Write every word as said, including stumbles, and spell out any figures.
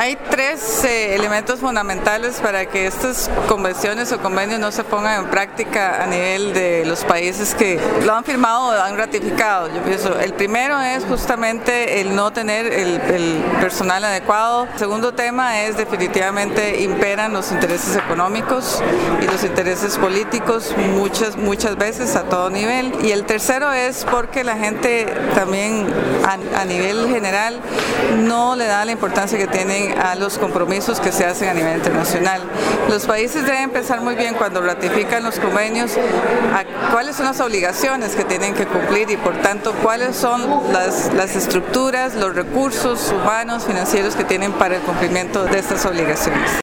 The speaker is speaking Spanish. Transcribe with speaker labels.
Speaker 1: Hay tres eh, elementos fundamentales para que estas convenciones o convenios no se pongan en práctica a nivel de los países que lo han firmado o lo han ratificado. Yo pienso, el primero es justamente el no tener el, el personal adecuado. El segundo tema es definitivamente imperan los intereses económicos y los intereses políticos muchas, muchas veces a todo nivel. Y el tercero es porque la gente también a, a nivel general no le da la importancia que tienen a los compromisos que se hacen a nivel internacional. Los países deben pensar muy bien cuando ratifican los convenios a cuáles son las obligaciones que tienen que cumplir y por tanto cuáles son las, las estructuras, los recursos humanos, financieros que tienen para el cumplimiento de estas obligaciones.